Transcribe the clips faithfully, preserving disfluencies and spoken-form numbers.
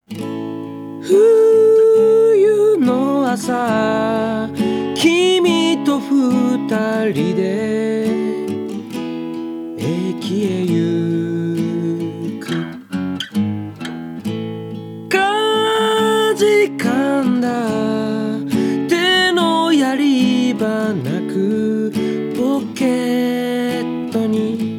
冬の朝君と二人で駅へ行くかじかんだ手のやり場なくポケットに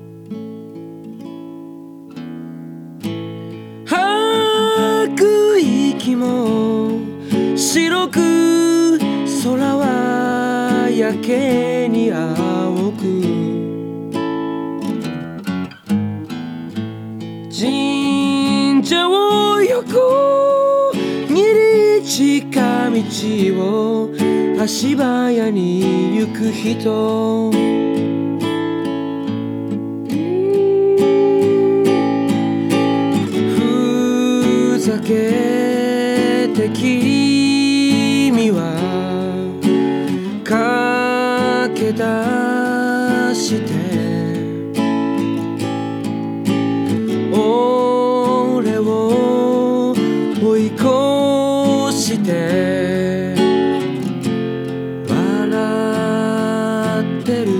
吐く息も白く空はやけに青く神社を横切り近道を足早に行く人ふざけて君は駆け出して俺を追い越して笑ってる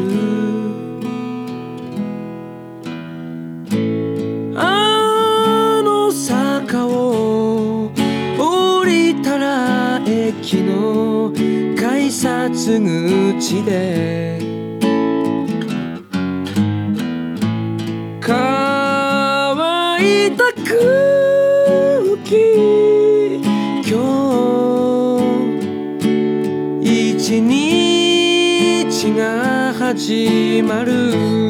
あの坂を降りたら駅の改札口で乾いた空気今日一日が始まる